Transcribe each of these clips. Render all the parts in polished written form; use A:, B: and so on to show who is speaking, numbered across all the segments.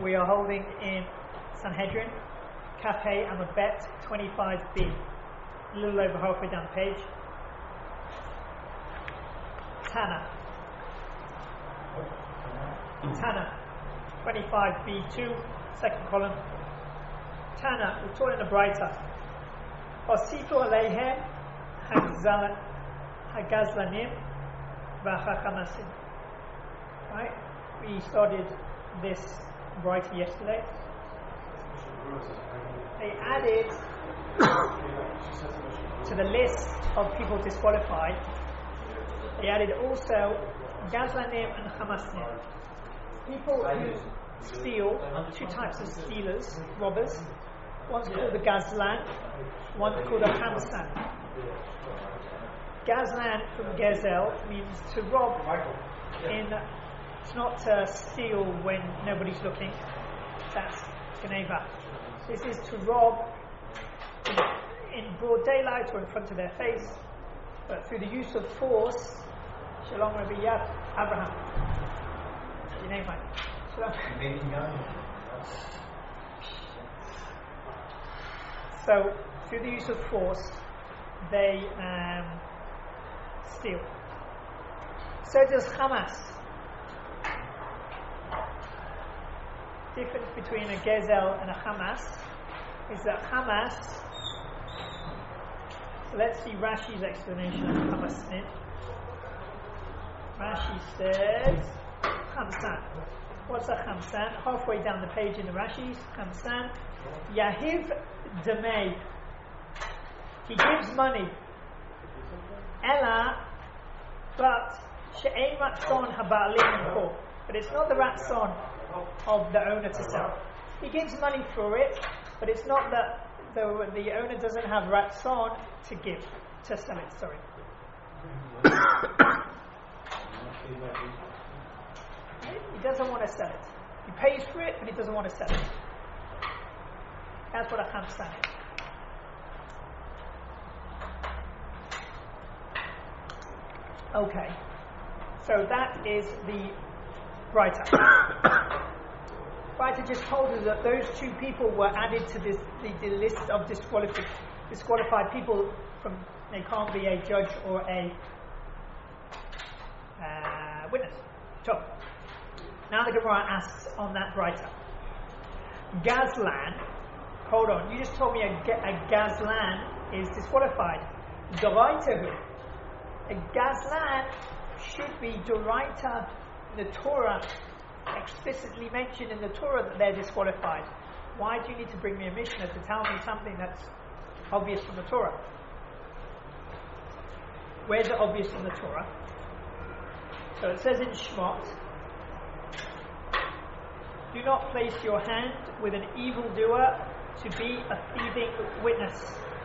A: We are holding in Sanhedrin, Kafeh Amud Bet 25b, a little over halfway down the page. Tana, 25b2, second column. Tana, we're taught in the brighter. Osifu Aleihem Hagazlanim V'Chachamasim. Right? We started this brighter yesterday. They added to the list of people disqualified, they added also Gazlanim and Hamasnim. People who steal, two types of stealers, robbers. One's called the Gazlan, one's called a Hamsan. Gazlan from Gezel means to rob it's not to steal when nobody's looking. That's Geneva. This is to rob in broad daylight or in front of their face, but through the use of force. Shalom Rabbi Yad Abraham. Your name, right? Shalom. So, through the use of force, they steal. So does Hamas. Difference between a Gezel and a Hamas is that Hamas. So let's see Rashi's explanation of Hamasnim. Rashi says Hamsan. What's a Hamsan? Halfway down the page in the Rashi's, Hamsan Yahiv Demei. He gives money. Ella, but She'ein Ratzon Haba'alim Ko. But it's not the Ratzon of the owner to sell. He gives money for it, but it's not that the owner doesn't have Ratzon to give, to sell it, sorry. He doesn't want to sell it. He pays for it, but he doesn't want to sell it. That's what a Hamsan is. Okay. So that is the writer. Writer just told us that those two people were added to the list of disqualified people from. They can't be a judge or a witness. So, now the Gemara asks on that writer. Gazlan, hold on, you just told me a Gazlan is disqualified. Doraitahu. A Gazlan should be Doraita in the Torah, explicitly mentioned in the Torah that they're disqualified. Why do you need to bring me a Mishnah to tell me something that's obvious from the Torah? Where's it obvious from the Torah? So it says in Shmot, do not place your hand with an evildoer to be a thieving witness.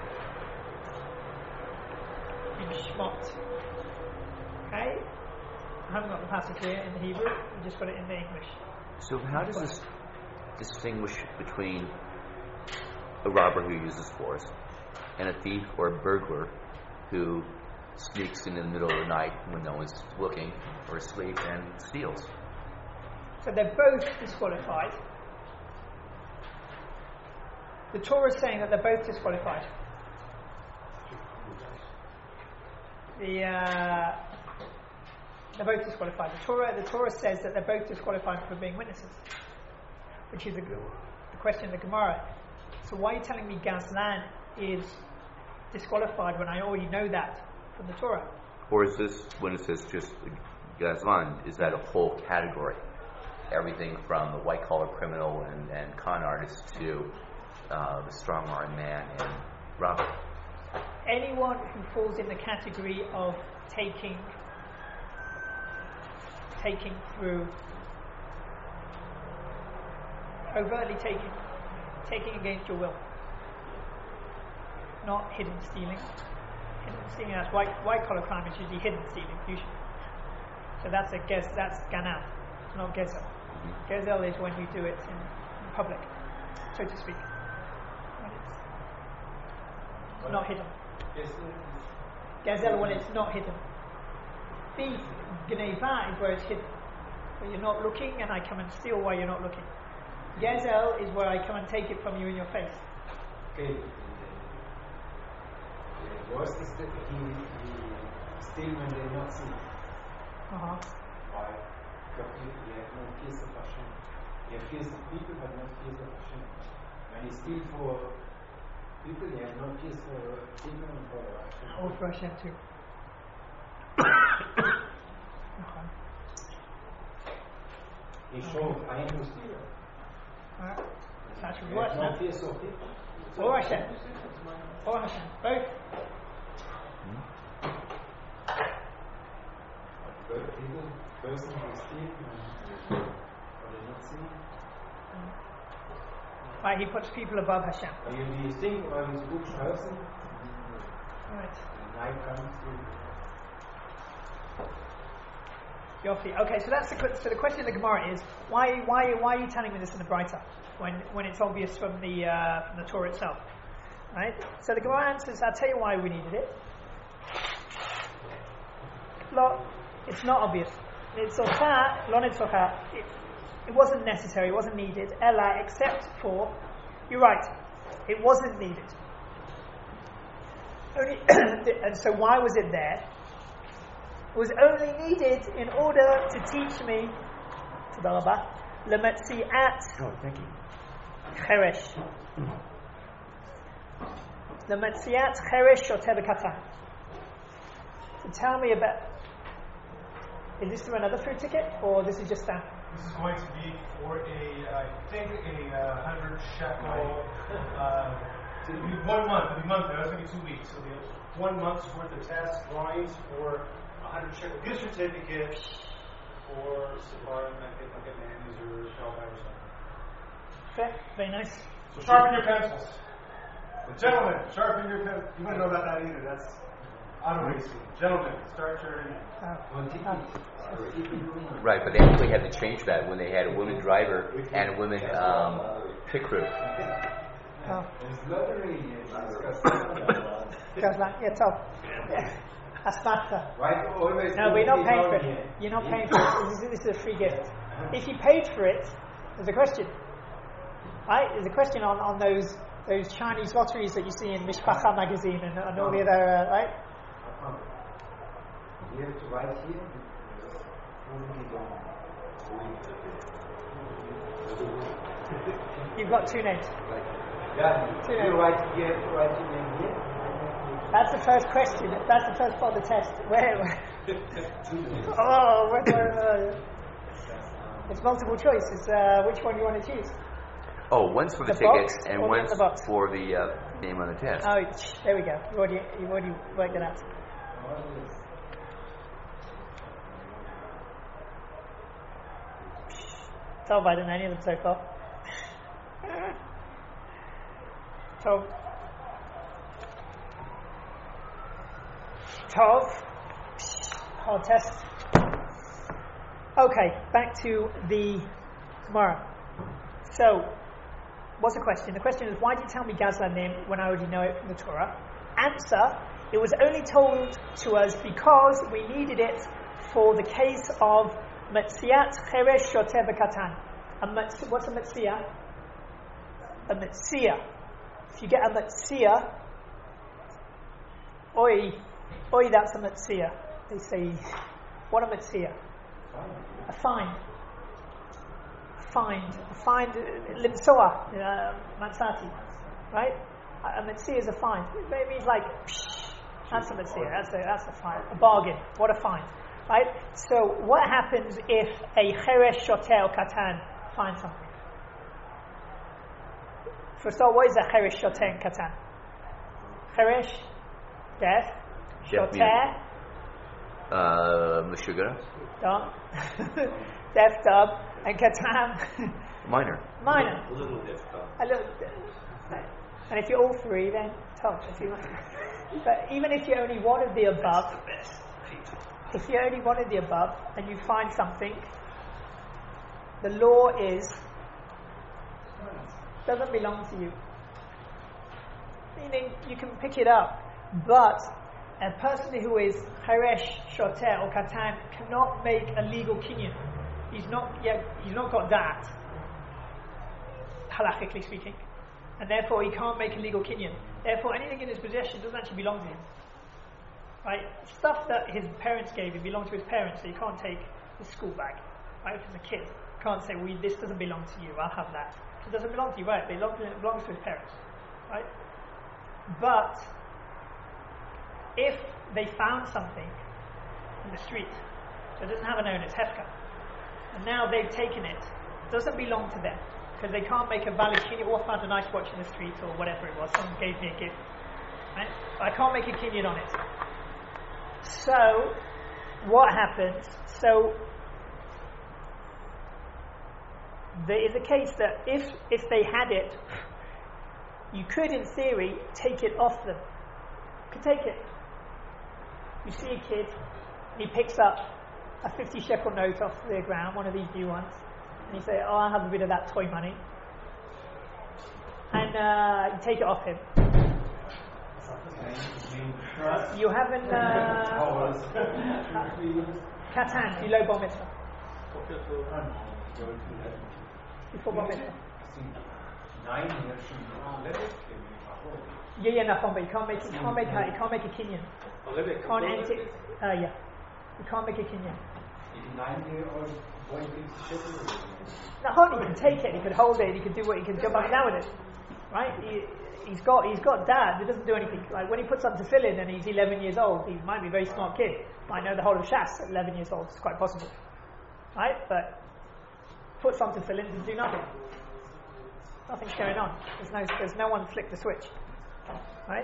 A: In Shmot. Okay? I haven't got the passage here in the Hebrew, I just got it in the English.
B: So how does this distinguish between a robber who uses force and a thief or a burglar who sneaks in the middle of the night when no one's looking or asleep and steals?
A: So they're both disqualified. The Torah is saying that they're both disqualified. They're both disqualified. The Torah says that they're both disqualified for being witnesses, which is the question of the Gemara. So why are you telling me Gazlan is disqualified when I already know that from the Torah?
B: Or is this, when it says just Gazlan, is that a whole category? Everything from the white-collar criminal and con artist to the strong-arm man and robber?
A: Anyone who falls in the category of taking through, overtly taking against your will, not hidden stealing. Hidden stealing, that's white collar crime, is usually hidden stealing, usually. So that's Ganav, not Gezel. Gezel is when you do it in public, so to speak. When it's not hidden. Gezel when it's not hidden. Thief, Gneva, is where it's hidden. Where you're not looking and I come and steal while you're not looking. Gezel is where I come and take it from you in your face.
C: Okay. Worst is that he still when they not see.
A: Uh-huh.
C: Why? Because he has no fears of Hashem. He has fears of people but no fears of Hashem. When he steals for people, he has no fears for people and for Hashem.
A: Or for Hashem too. Okay.
C: He shows I am no stealer.
A: That's
C: He
A: worse,
C: has no
A: no?
C: fears of people.
A: Or Hashem. Or Hashem. Both.
C: But people, person who steals or they not see.
A: Right, he puts people above Hashem.
C: When you think about his book Schausen,
A: Right.
C: the night comes to
A: Yofi. Okay, so that's the question of the Gemara is why are you telling me this in the Breita when it's obvious from the Torah itself, right? So the Gemara answers, I'll tell you why we needed it. Look, it's not obvious. It wasn't necessary. It wasn't needed. Ella, except for, you're right, it wasn't needed. Only, and so why was it there? It was only needed in order to teach me Lemetziat Cheresh. Lemetziat Cheresh Shoteh B'Katan. To tell me about. Is this for another food ticket, or this is just that?
D: This is going to be for I think a 100 shekel. It'll be 1 month. It'll be monthly. That's going to be 2 weeks. It'll be 1 month's worth of tests, drawings for 100 shekel gift certificate for Safari, like a Manny's or Shellback or something.
A: Okay, very nice.
D: So sharpen your pencils. Gentlemen, sharpen your pencils. You wouldn't know about that either. That's auto racing. Gentlemen, start your.
B: Right, but they actually had to change that when they had a women driver and a women pit crew.
A: Oh.
C: There's lottery.
A: Yeah, top. Asfalta.
C: Why do you always
A: No, we're not paying for it. You're not paying for it. This is a free gift. If you paid for it, there's a question. Right? There's a question on those Chinese lotteries that you see in Mishpacha magazine and all the other, right?
C: You have to write here.
A: You've got two names.
C: Yeah,
A: Two
C: you
A: names.
C: have to write your name here.
A: That's the first question. That's the first part of the test. Where? Oh, it's multiple choice. It's which one you want to choose.
B: Oh, one's for the
A: The
B: tickets
A: box
B: and
A: or
B: one's
A: the box?
B: for the name on the test.
A: Oh, there we go. You've already worked it out. Tov, I don't know any of them so far. Tov. Hard test. Okay, back to the Gemara. So, what's the question? The question is, why did you tell me Gazlan name when I already know it from the Torah? Answer, it was only told to us because we needed it for the case of Metziat Cheresh Shoteh B'Katan. What's a Metzia? A Metzia. If you get a Metzia, oi, that's a Metzia. They say, what a Metzia? A find. Limsoa, Matsati. Right? A Metzia is a find. It means like, that's a Metzia, that's a find. A bargain. What a find. Right? So, what happens if a Cheresh Shoteh or Katan finds something? First of all, what is a Cheresh Shoteh and Katan? Cheresh, deaf. Shoteh,
B: Meshugara?
A: dumb. Deaf, dumb. And Katan,
B: Minor.
A: minor.
C: A little bit.
A: A little. And if you're all three, then top. But even if you're only one of the above, if you're only one of the above and you find something, the law is doesn't belong to you. Meaning you can pick it up, but a person who is Cheresh, Shoteh or Katan cannot make a legal kinyan. He's not got that. halakhically speaking, and therefore he can't make a legal kinyan. Therefore, anything in his possession doesn't actually belong to him. Right? Stuff that his parents gave him belongs to his parents, so you can't take his school bag. Right? From the kid, you can't say, "Well, this doesn't belong to you. I'll have that." It doesn't belong to you, right? It belongs to his parents, right? But if they found something in the street, so it doesn't have an owner, it's hefka, and now they've taken it, it doesn't belong to them because they can't make a valid kinyan. Or found a nice watch in the street or whatever it was. Someone gave me a gift, right? I can't make a kinyan on it. So what happens? So there is a case that if they had it, you could, in theory, take it off them. You could take it. You see a kid, and he picks up a 50 shekel note off the ground, one of these new ones, and you say, "Oh, I'll have a bit of that toy money," and you take it off him. You haven't Katan, you low bar mitzvah. Before bar mitzvah.
C: 9 years from
A: Yeah, Nafon, but you can't make a kinyan. Can't enter. Yeah, you can't make a kinyan.
C: If 9-year-old boy takes the shekel,
A: Nahon, he can take it, he could hold it, he could do what he can jump up and down with it, right? He's got dad. It doesn't do anything. Like when he puts on tefillin and he's 11 years old, he might be a very smart kid. Might know the whole of Shas at 11 years old. It's quite possible, right? But puts on tefillin and do nothing. Nothing's going on. There's no one flicked the switch, right?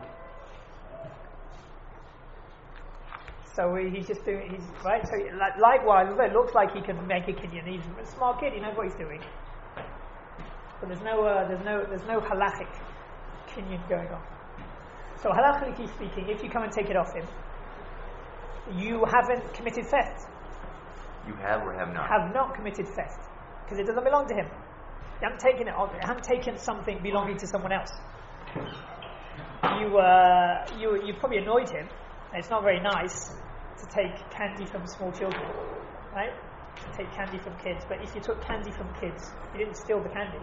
A: So he's just doing. He's right. So likewise, it looks like he can make a kinyan. He's a smart kid. He knows what he's doing. But there's no halachic kinyan going on. So halachically speaking, if you come and take it off him, you haven't committed theft.
B: You have or have not?
A: Have not committed theft because it doesn't belong to him. You haven't taken it off. You haven't taken something belonging to someone else. You probably annoyed him. And it's not very nice to take candy from small children, right? To take candy from kids. But if you took candy from kids, you didn't steal the candy.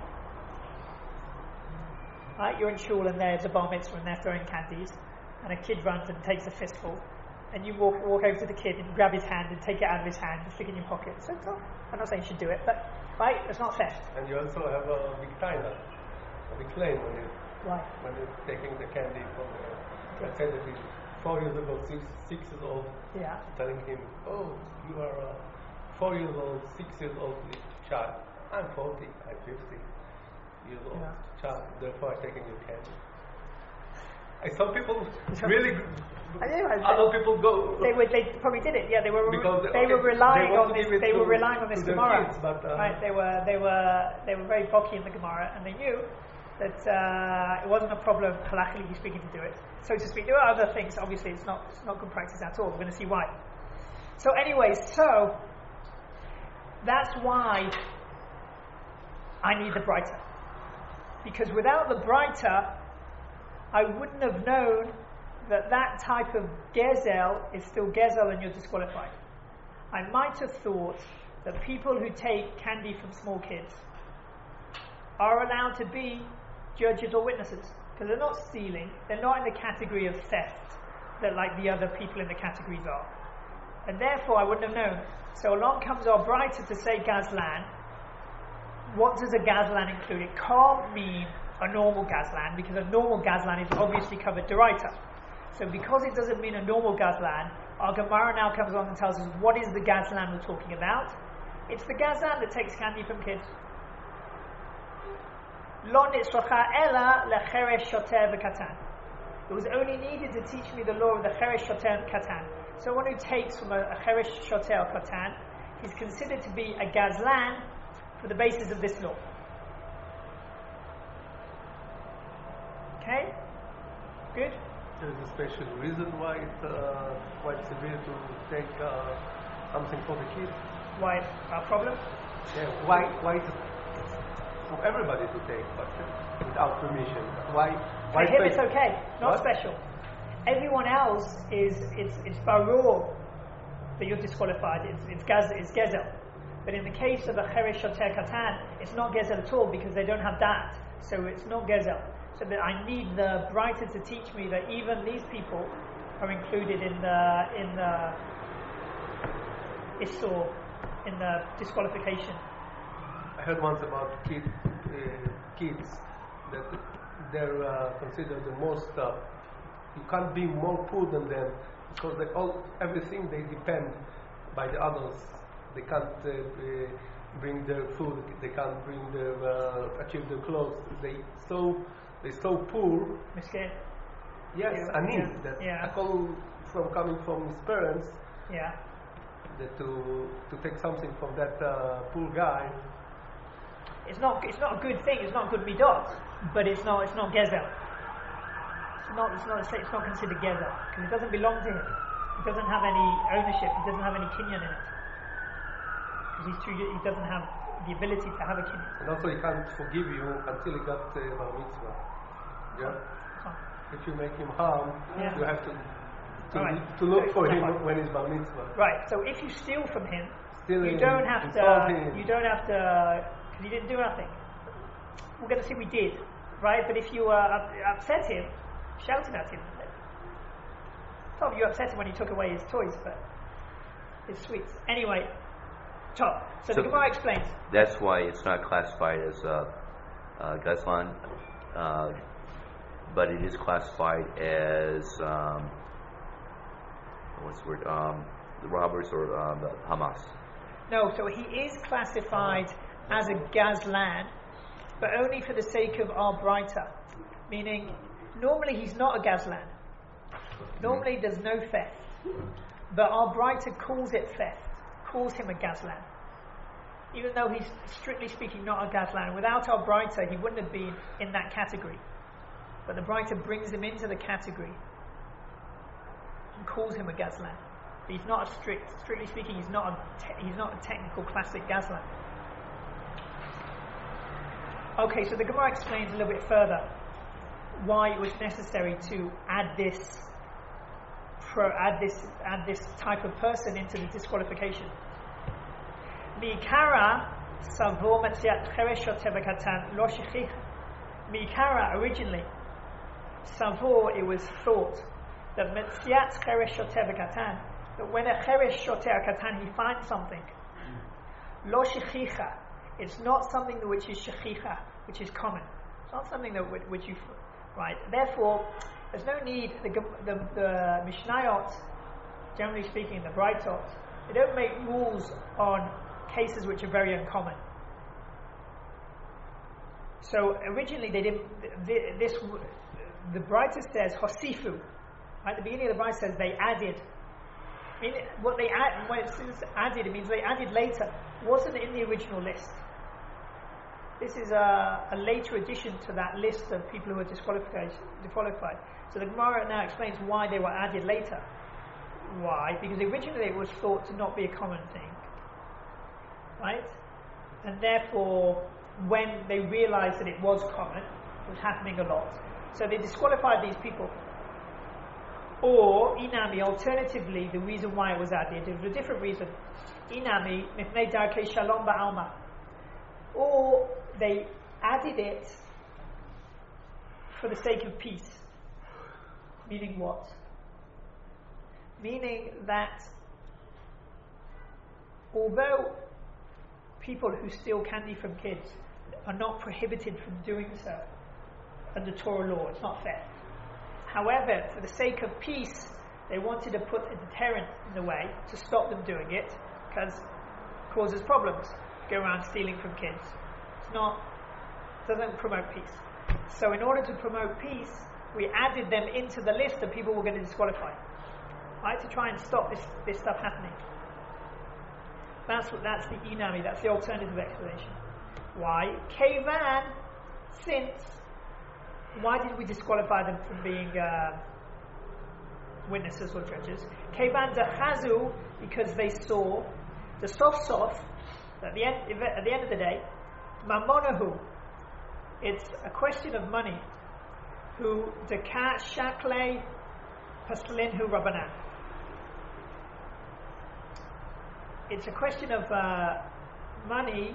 A: Right? You're in shul and there's a bar mitzvah and they're throwing candies, and a kid runs and takes a fistful, and you walk over to the kid and grab his hand and take it out of his hand and stick it in your pocket. So I'm not saying you should do it, but right, it's not theft.
E: And you also have a big taina, a big claim when you're taking the candy from the. Let's say that he's 4 years old, 6 years old, telling him, "Oh, you are a 4 years old, 6 years old child. I'm 40, I'm 50 years old child. Therefore, I'm taking your candy." Some people really. Other people go.
A: They probably did it. Yeah, they were relying on this. They were relying on this Gemara.
E: Kids, but,
A: right? They were very bocky in the Gemara, and they knew that it wasn't a problem, halachically speaking, to do it. So to speak, there are other things. Obviously, it's not good practice at all. We're going to see why. So, anyways, that's why I need the brighter, because without the brighter, I wouldn't have known that type of gezel is still gezel and you're disqualified. I might have thought that people who take candy from small kids are allowed to be judges or witnesses, because they're not stealing, they're not in the category of theft that like the other people in the categories are. And therefore I wouldn't have known. So along comes our brighter to say gazlan. What does a gazlan include? It can't mean a normal gazlan, because a normal gazlan is obviously covered deraita. So because it doesn't mean a normal gazlan, our Gemara now comes along and tells us what is the gazlan we're talking about. It's the gazlan that takes candy from kids. Lo nitzracha ela lecheresh shoter v'katan. It was only needed to teach me the law of the cheresh shoter and katan. Someone who takes from a cheresh shoter or katan is considered to be a gazlan for the basis of this law. Okay? Good?
E: There's a special reason why it's severe to take something for the kids.
A: Why a problem?
E: Yeah. Why it's for everybody to take, but without permission? Why?
A: For him it's okay, not
E: what?
A: special. Everyone else it's barur that you're disqualified. It's gezel. But in the case of a cheresh shoter katan, it's not gezel at all because they don't have that. So it's not gezel. So that I need the Braita to teach me that even these people are included in the Issur, in the disqualification.
E: I heard once about kids that they're considered the most. You can't be more poor than them because everything they depend by the others. They can't bring their food. They can't bring achieve their clothes. They're so poor.
A: Miskin.
E: Yes, ani. That from coming from his parents.
A: Yeah.
E: That to take something from that poor guy.
A: It's not a good thing. It's not good midot, but it's not gezel. It's not considered gezel because it doesn't belong to him. He doesn't have any ownership. He doesn't have any kinyan in it because he doesn't have the ability to have a kinyan.
E: And also, he can't forgive you until he got bar mitzvah. Yeah. If you make him harm, you have to look for him when he's bar mitzvah.
A: Right. So if you steal from him, you don't have to. You don't have to. Because he didn't do nothing. We're going to see we did, right? But if you upset him, shouted at him, Tom, you upset him when he took away his toys, but his sweets. Anyway, top. So the Gemara explains.
B: That's why it's not classified as Gazlan, but it is classified as what's the word? The robbers or the Hamas.
A: No, so he is classified as a Gazlan, but only for the sake of our Braita. Meaning, normally he's not a Gazlan. Normally there's no theft. But our Braita calls it theft, calls him a Gazlan. Even though he's strictly speaking not a Gazlan. Without our Braita, he wouldn't have been in that category. But the Braita brings him into the category and calls him a Gazlan. But he's not strictly speaking, he's not a technical classic Gazlan. Okay, so the Gemara explains a little bit further why it was necessary to add this type of person into the disqualification. Mi'ikara savor metziat cheresh shoter katan lo shechich. Mi'ikara originally savor, it was thought that metziat cheresh shoter katan, that when a cheresh shoter katan he finds something, lo shechicha, it's not something which is shechicha, which is common. It's not something that which you, right? Therefore, there's no need. The Mishnayot, generally speaking, the Braitot, they don't make rules on cases which are very uncommon. So originally they didn't. The Braitot says Hosifu. Right, at the beginning of the Braitot says they added. What they add, when it says added, it means they added later. It wasn't in the original list. This is a later addition to that list of people who are disqualified. So the Gemara now explains why they were added later. Why? Because originally it was thought to not be a common thing. Right? And therefore, when they realized that it was common, it was happening a lot. So they disqualified these people. Or, Inami, alternatively, the reason why it was added, it was a different reason. Inami, mifnei darkei shalom ba'alma. Or they added it for the sake of peace. Meaning what? Meaning that although people who steal candy from kids are not prohibited from doing so under Torah law, it's not theft. However, for the sake of peace, they wanted to put a deterrent in the way to stop them doing it, because it causes problems. Go around stealing from kids. Doesn't promote peace. So in order to promote peace, we added them into the list of people we're going to disqualify. Right? To try and stop this stuff happening. That's the inami, that's the alternative explanation. Why? Kevan, since, why did we disqualify them from being witnesses or judges? Kevan dachazu, because they saw the sof, at the end of the day, mamonahu, it's a question of money. Who deka shakle paslinhu rabbanan. It's a question of money,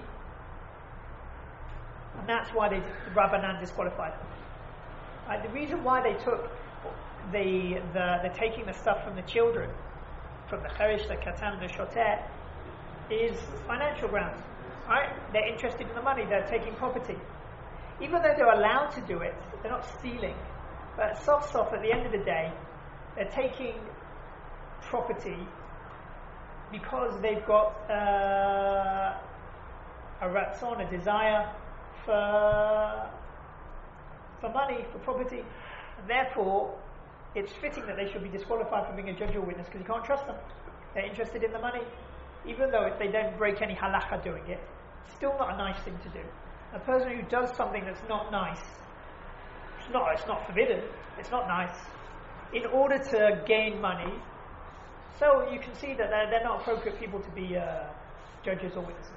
A: and that's why the Rabbanan disqualified them. Right? The reason why they took they're taking the stuff from the children, from the Cherish, the Katan, the Shoteh, is financial grounds. Right? They're interested in the money, they're taking property. Even though they're allowed to do it, they're not stealing. But soft, at the end of the day, they're taking property because they've got a ratzon, a desire for money, for property. And therefore, it's fitting that they should be disqualified from being a judge or witness because you can't trust them. They're interested in the money. Even though if they don't break any halacha doing it, it's still not a nice thing to do. A person who does something that's not nice, it's not forbidden, it's not nice, in order to gain money, so you can see that they're not appropriate people to be judges or witnesses.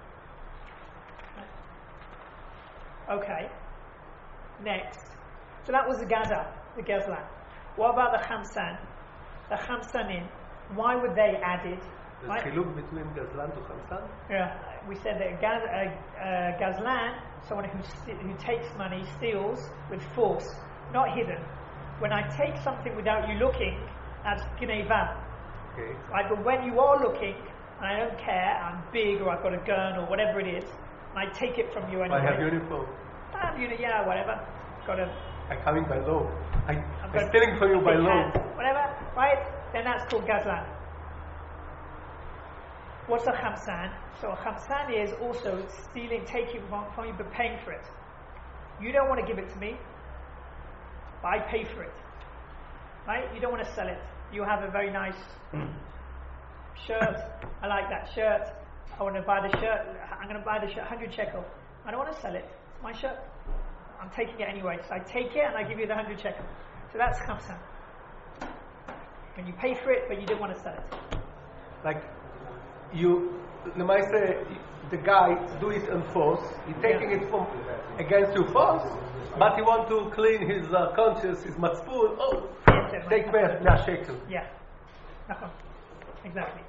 A: Okay, next. So that was the Gaza, the Gazlan. What about the Khamsan? The Khamsanin, why were they added?
E: There's a look between Gazlan to Khamsan?
A: Yeah, we said that Gazlan, someone who takes money, steals with force, not hidden. When I take something without you looking, that's Gneva.
E: Okay.
A: Right, but when you are looking, and I don't care, I'm big or I've got a gun or whatever it is, and I take it from you anyway.
E: I have uniform.
A: Yeah, whatever.
E: I'm coming by law. I'm stealing from you by law.
A: Whatever, right? Then that's called Gazlan. What's a Khamsan? So a Khamsan is also stealing, taking from you, but paying for it. You don't want to give it to me, but I pay for it. Right? You don't want to sell it. You have a very nice shirt. I like that shirt. I want to buy the shirt. I'm going to buy the shirt, 100 shekel. I don't want to sell it. It's my shirt. I'm taking it anyway. So I take it and I give you the 100 shekel. So that's Khamsan. When you pay for it, but you didn't want to sell it.
E: Like, the guy do it on force. He's taking it from against your force, but he want to clean his conscience, his matzpun. Oh, take me a shekel.
A: Yeah, exactly.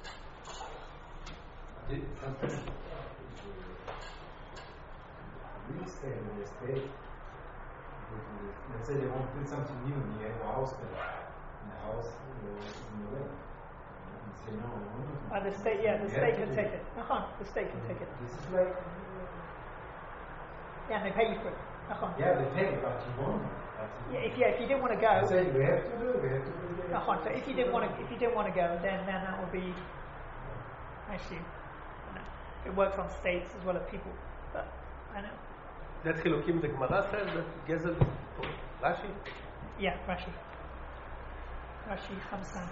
C: Real estate in the state. Let's say they want to put something new and you have a house there, and the house is in the way. Say no.
A: The state, the state can take it. The state can take it.
C: This is like.
A: Yeah, and they pay you for it.
C: Yeah, they take it, but you won't.
A: If you didn't want to go.
C: So we have to do it.
A: So if you didn't want to go, then that would be. Actually, it works on states as well as people. But I know.
E: That's Chilukim. The Gemara says that Gezel is Rashi.
A: Yeah, Rashi Khamsan.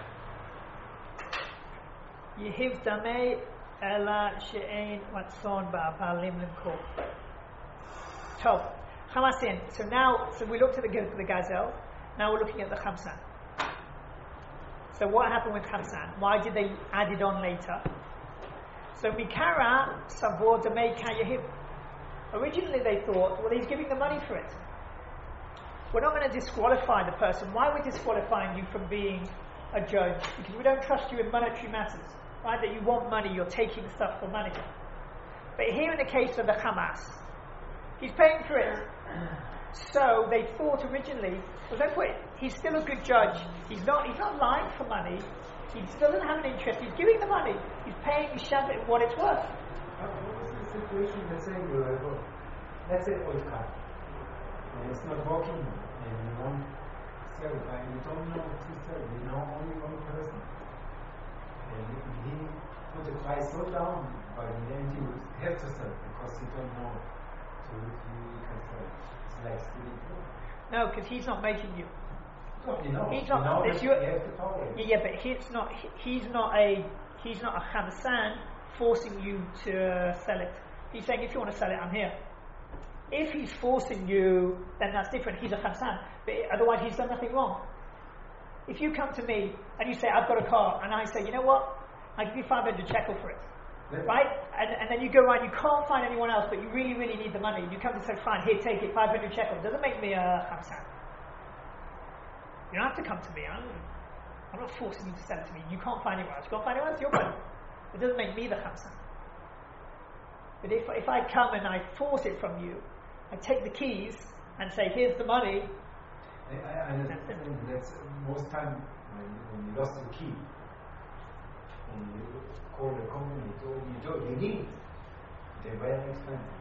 A: Yehiv damei ela she'ein ratzon ba'avalim limkor. So, Chamasin. So we looked at the Gazelle. Now we're looking at the Khamsan. So what happened with Khamsan? Why did they add it on later? So Mikara savor damei kayehib. Originally they thought, well, he's giving the money for it. We're not going to disqualify the person. Why are we disqualifying you from being a judge? Because we don't trust you in monetary matters. Right? That you want money, you're taking stuff for money. But here in the case of the Hamas, he's paying for it. So they thought originally, well, don't put it, he's still a good judge. He's not lying for money. He doesn't have an interest. He's giving the money. He's paying Shabbat what it's worth.
C: What was the situation? Let's say oil car. And it's not working, and you want to sell it, and you don't know what to sell. You know only one person. And he put the price so down, but in the end you have to sell it because you don't know. So you can sell it. It's like stealing.
A: No, because he's not making you.
C: No,
A: he's not.
C: you have to tolerate.
A: Yeah, but he's not a Khamsan forcing you to sell it. He's saying, if you want to sell it, I'm here. If he's forcing you, then that's different. He's a Khamsan. But otherwise, he's done nothing wrong. If you come to me and you say, I've got a car, and I say, you know what? I give you 500 shekel for it. Right? And then you go around, you can't find anyone else, but you really, really need the money. You come to say, fine, here, take it, 500 shekel. Doesn't make me a Khamsan. You don't have to come to me. I'm not forcing you to sell it to me. You can't find anyone else. You can't find anyone else, your money. It doesn't make me the Khamsan. But if I come and I force it from you, I take the keys and say, here's the money.
C: I understand that's most time when you lost your key, and you call the company, you need it. They're very expensive.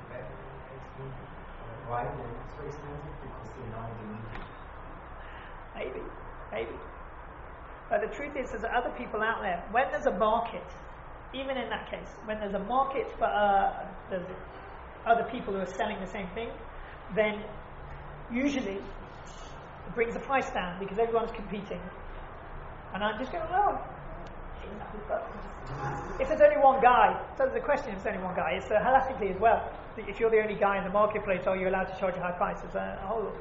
C: Why they're not so expensive? Because they need it.
A: Maybe. But the truth is, there's other people out there. When there's a market, even in that case, when there's a market for there's other people who are selling the same thing, then usually it brings the price down because everyone's competing. And I'm just going, if there's only one guy, so the question is only one guy, it's halakhically as well. If you're the only guy in the marketplace, are you allowed to charge a high price? There's a whole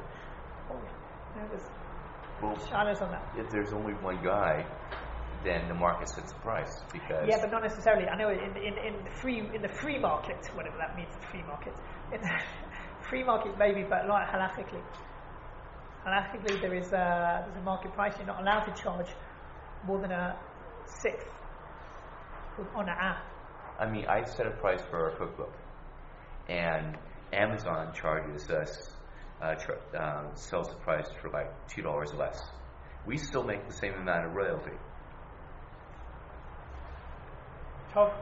A: shadows on that.
B: If there's only one guy, then the market sets the price because.
A: Yeah, but not necessarily. I know in the free market, whatever that means, the free market. In the free market, maybe, but not halakhically. Halakhically, there's a market price. You're not allowed to charge more than a sixth on an app.
B: I mean, I set a price for our cookbook, and Amazon charges us, sells the price for like $2 less. We still make the same amount of royalty.
A: Top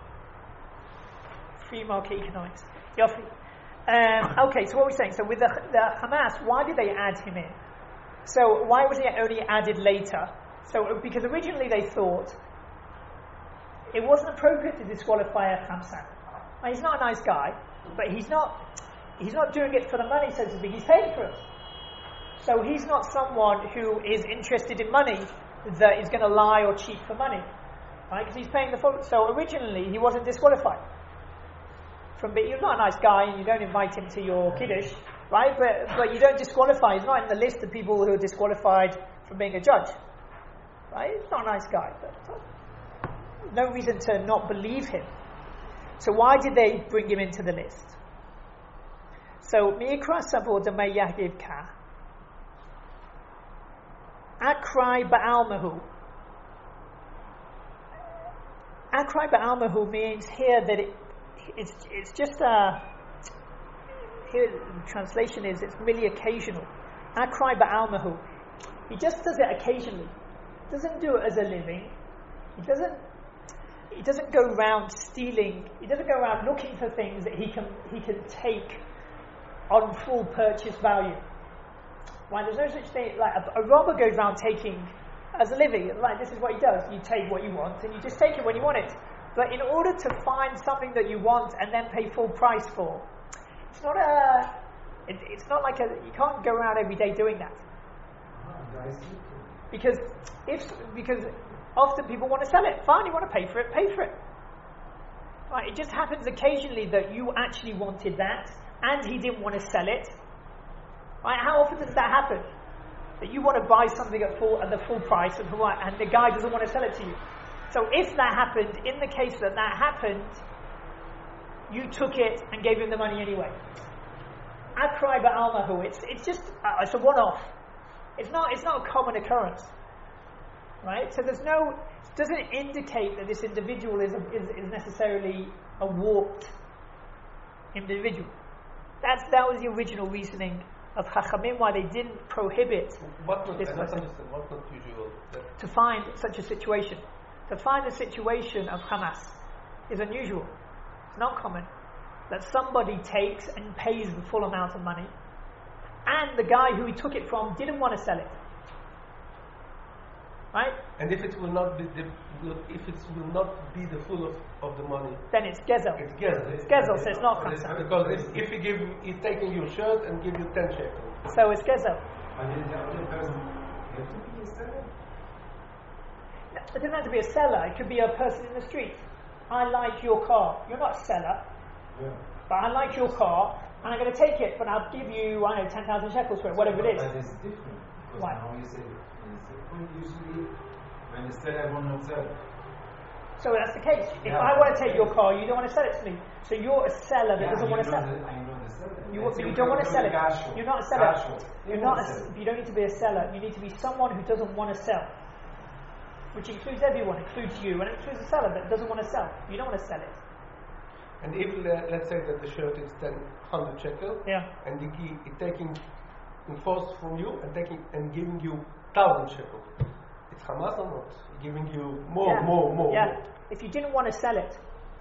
A: free market economics. Yofi. Okay, so what we're saying, so with the Hamas, why did they add him in? So why was he only added later? So because originally they thought it wasn't appropriate to disqualify a Khamsan. Now, he's not a nice guy, but he's not doing it for the money, so to speak. He's paying for it. So he's not someone who is interested in money that is going to lie or cheat for money, right? Because he's paying the full. So originally he wasn't disqualified. You're not a nice guy, and you don't invite him to your kiddush, right? But you don't disqualify. He's not in the list of people who are disqualified from being a judge, right? He's not a nice guy. But no reason to not believe him. So why did they bring him into the list? So Mi'ikra Sabor Damay Yahdiv Ka Akrai Ba'almahu. Akrai Ba'almahu means here that it's just here the translation is it's merely occasional. Akrai Ba'almahu. He just does it occasionally. He doesn't do it as a living. He doesn't go around stealing. He doesn't go around looking for things that he can take on full purchase value. Why? There's no such thing like a robber goes around taking as a living. Like this is what he does. You take what you want and you just take it when you want it. But in order to find something that you want and then pay full price for, it's not like you can't go around every day doing that. Because often people want to sell it. Fine, you want to pay for it, pay for it. Right, it just happens occasionally that you actually wanted that and he didn't want to sell it. Right, how often does that happen? That you want to buy something at the full price and the guy doesn't want to sell it to you. So if that happened, in the case that happened, you took it and gave him the money anyway. Akrai ba'almahu, it's just it's a one-off. It's not a common occurrence. Right? So it doesn't indicate that this individual is necessarily a warped individual. That was the original reasoning of Chachamim, why they didn't prohibit this person.
E: What's not usual?
A: To find such a situation. To find a situation of Hamas is unusual. It's not common that somebody takes and pays the full amount of money and the guy who he took it from didn't want to sell it. Right?
E: And if it will not be the full of the money,
A: then it's gezel.
E: It's gezel.
A: It's gezel, so it's not Khamsan.
E: Because if he's taking your shirt and give you 10 shekels.
A: So it's gezel.
C: And then the other person have to be a seller?
A: It doesn't have to be a seller. It could be a person in the street. I like your car. You're not a seller.
C: Yeah.
A: But I like your car, and I'm going to take it, but I'll give you, 10,000 shekels for it, whatever it is.
C: But it's different. Because
A: Why?
C: now you say, usually when the seller will not sell it.
A: So that's the case. If I want to take your car, you don't want to sell it to me. So you're a seller that doesn't want to sell it.
C: I know the seller.
A: You don't want to sell it. You're not a seller. You don't need to be a seller. You need to be someone who doesn't want to sell. Which includes everyone, includes you, and it includes a seller that doesn't want to sell. You don't want to sell it.
E: And if let's say that the shirt is 100 shekel, and he taking enforced from you and giving you 1,000 shekel, it's Hamas or not? Giving you more.
A: Yeah. If you didn't want to sell it,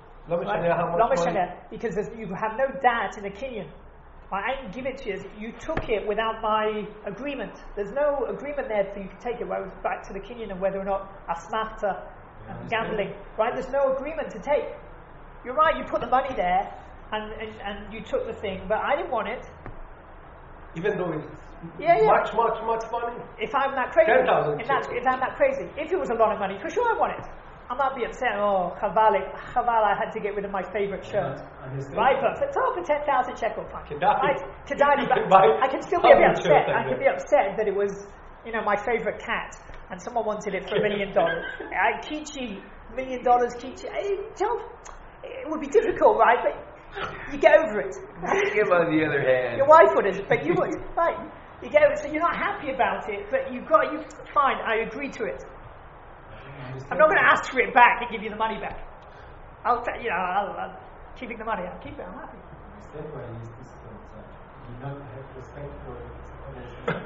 A: because you have no doubt in the Kenyan. I didn't give it to you. You took it without my agreement. There's no agreement there for you to take it. Where it was back to the Kenyan and whether or not asmachta and gambling. Right? There's no agreement to take. You're right. You put the money there and you took the thing, but I didn't want it.
E: Even though it's much money.
A: If I'm that crazy,
E: 10,000.
A: If I'm that crazy, if it was a lot of money, for sure I want it. I might be upset. Oh, chaval! I had to get rid of my favorite shirt. Right, but for 10,000 shekel, fine. Right, I can still be a bit upset. I can be upset that it was, my favorite cat, and someone wanted it for $1 million. Kichi, $1 million, Kichi. It would be difficult, right? But you get over it.
B: Him on the other hand,
A: your wife wouldn't, but you would, right? You get over it, so you're not happy about it, but fine. I agree to it. I'm not going to ask for it back and give you the money back. I'm keeping the money. I'll keep it. I'm happy.
C: That's why is this you not have respect for others.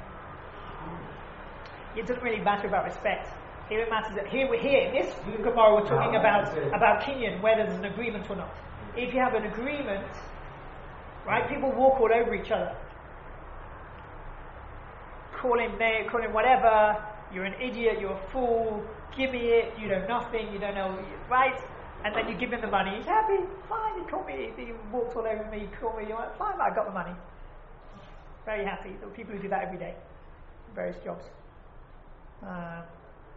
A: It doesn't really matter about respect. Here it matters that here in this Gemara we're talking about Kenyan, whether there's an agreement or not. If you have an agreement, right, people walk all over each other. Call him name, call him whatever. You're an idiot, you're a fool, give me it, you know nothing, you don't know, right? And then you give him the money, he's happy, fine, he called me, he walked all over me, he called me, fine, I got the money. Very happy. There are people who do that every day, in various jobs.
C: One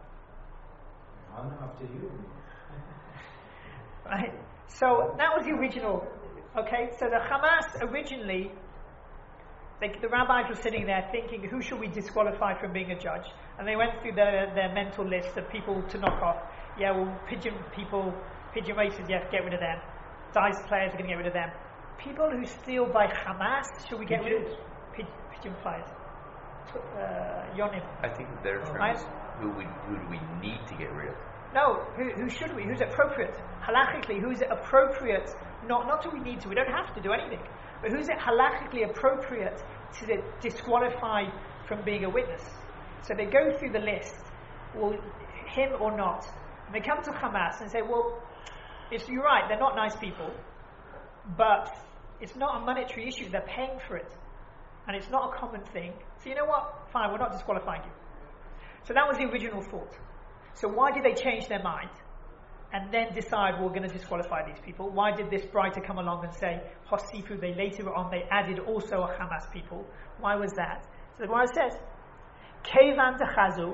C: after you.
A: Right? So that was the original, okay? So the Hamas originally, the rabbis were sitting there thinking, who should we disqualify from being a judge? And they went through their mental list of people to knock off. Yeah, well, pigeon races, yeah, get rid of them. Dice players are going to get rid of them. People who steal by Hamas, should we get rid of? Pigeon players. Yonim.
B: I think their terms, right? Who do we need to get rid of?
A: No, who should we? Who's appropriate? Halachically, who's it appropriate? Not do we need to, we don't have to do anything. But who's it halachically appropriate to disqualify from being a witness? So they go through the list, well, him or not. And they come to Hamas and say, well, you're right, they're not nice people, but it's not a monetary issue, they're paying for it. And it's not a common thing. So you know what? Fine, we're not disqualifying you. So that was the original thought. So why did they change their mind and then decide we're going to disqualify these people? Why did this writer come along and say, Hosifu, they later on, they added also a Hamas people? Why was that? So the Gemara says, Kevan dechazu,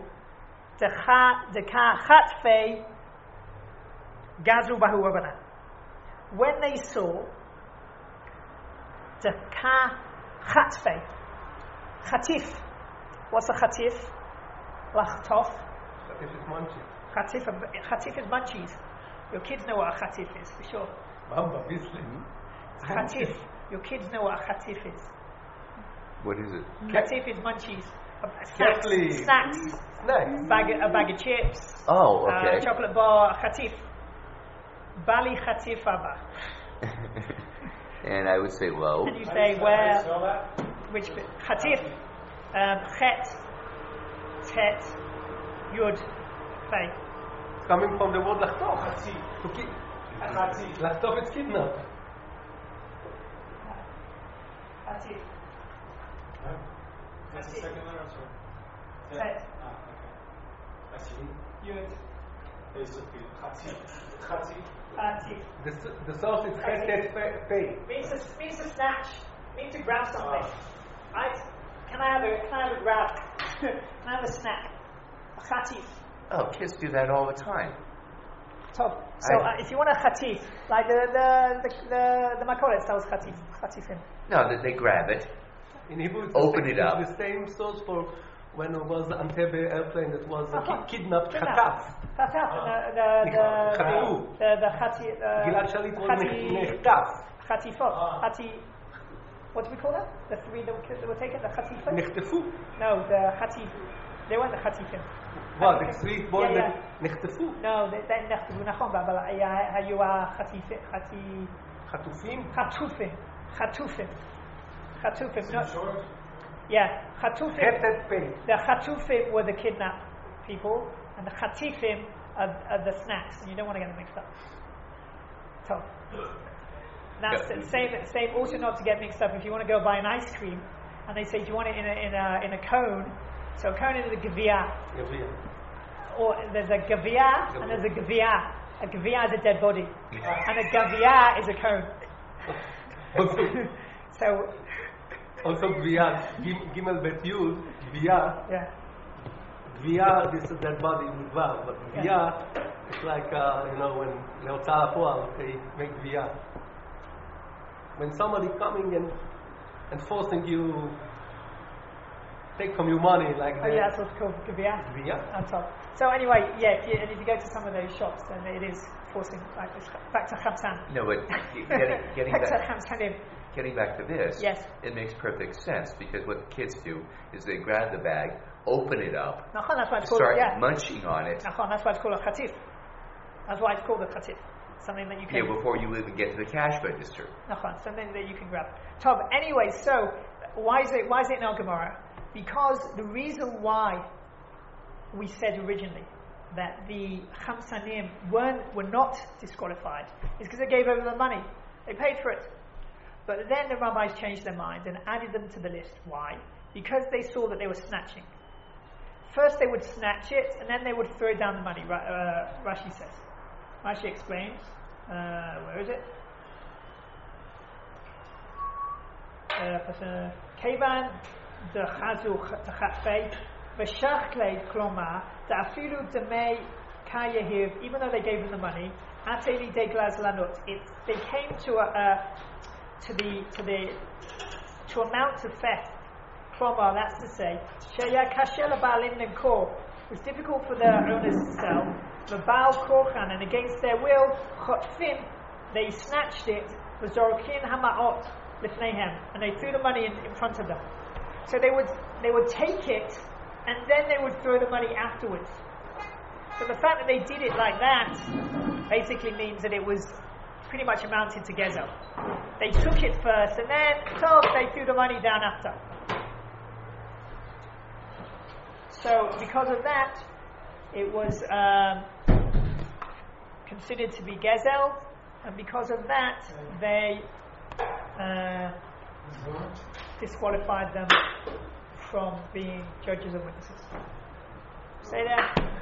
A: deka chatfei, gazu bahu rabbanan. When they saw deka chatfei, chatif. What's a chatif? Lachtof.
E: Chatif is munchies.
A: Chatif is munchies. Your kids know what a chatif is, for sure.
E: Obviously.
A: Chatif. Your kids know what a chatif is.
B: What is it?
A: Chatif is munchies. Snacks. A bag of chips.
B: Oh, okay.
A: A chocolate bar. Chatif. Bali chatif abba.
B: And I would say, well.
A: And you say, where? Which bit? Chatif. Chet. Tet. Yud. Fei.
E: It's coming from the word lachtof. Lachtof is kidnap.
A: Chatif.
D: That's the second letter, sorry.
A: Tet. Yud.
E: The source is chet pei.
A: Means to snatch. Means to grab something. Right? Can I have a grab? Can I have a snack? A chatif.
B: Oh, kids do that all the time.
A: Top. So if you want a chatif, like the Makoret sells chatifim.
B: No, they grab it.
E: In Hebrew,
B: open it up.
E: The same source for when it was the Antebbe airplane that was kidnapped. Chataf.
A: The chatif.
E: Gilad Shalit was nechtaf.
A: Chatifot. What do we call that? The three that were taken? The chatifot?
E: Nechtefu.
A: No, the chatif. They weren't the Chatifim.
E: What, the 3 boys that נחטפו?
A: No, they נחטפו, נכון, אבל היו
E: חטופים?
A: חטופים. Yeah, Chatufim. The Chatufim were the kidnapped people, and the Chatifim are the snacks, and you don't want to get them mixed up. So that's the same. Also, not to get mixed up. If you want to go buy an ice cream, and they say, "Do you want it in a cone?" So a cone is a gavia. Or there's a gavia and there's a gavia. A gavia is a dead body, and a gavia is a cone. So.
E: Also, Gvia, Gimel Bet Yud, Gvia.
A: Yeah.
E: Gvia, this is dead body with Vav, but Gvia, it's like, when Leotah Poal, they make Gvia. When somebody coming and forcing you, take from your money like that.
A: Oh, yeah, that's what's called Gvia.
E: Gvia.
A: On top. So anyway, and if you go to some of those shops, then it is forcing, like this, back to Khamsan.
B: No, but getting back to this,
A: yes.
B: It makes perfect sense because what the kids do is they grab the bag, open it up, start munching on it.
A: That's why it's called a khatif. That's why it's called a khatif. Something that you can...
B: Yeah, before you even get to the cash register.
A: Something that you can grab. Tom, anyway, so why is it in Al Gemara? Because the reason why we said originally that the Khamsanim were not disqualified is because they gave over the money. They paid for it. But then the rabbis changed their mind and added them to the list. Why? Because they saw that they were snatching. First they would snatch it, and then they would throw down the money. Rashi says. Rashi explains. Where is it? Kevan de chazu chatfei v'shach kleid kloma ta'afilu demei kayehiv. Even though they gave them the money, ateli de glaz lanut. They came to amount to theft. Klomar, that's to say, sheya kashel ba'alim nemkor. It's difficult for the owners to sell. The Baal Korchan, and against their will, chotfim, they snatched it. V'zorokin hamaot lifneihem, and they threw the money in front of them. So they would take it, and then they would throw the money afterwards. So the fact that they did it like that basically means that it was pretty much amounted to gezel. They took it first, and then they threw the money down after. So because of that, it was considered to be gezel, and because of that, they disqualified them from being judges and witnesses. Stay there.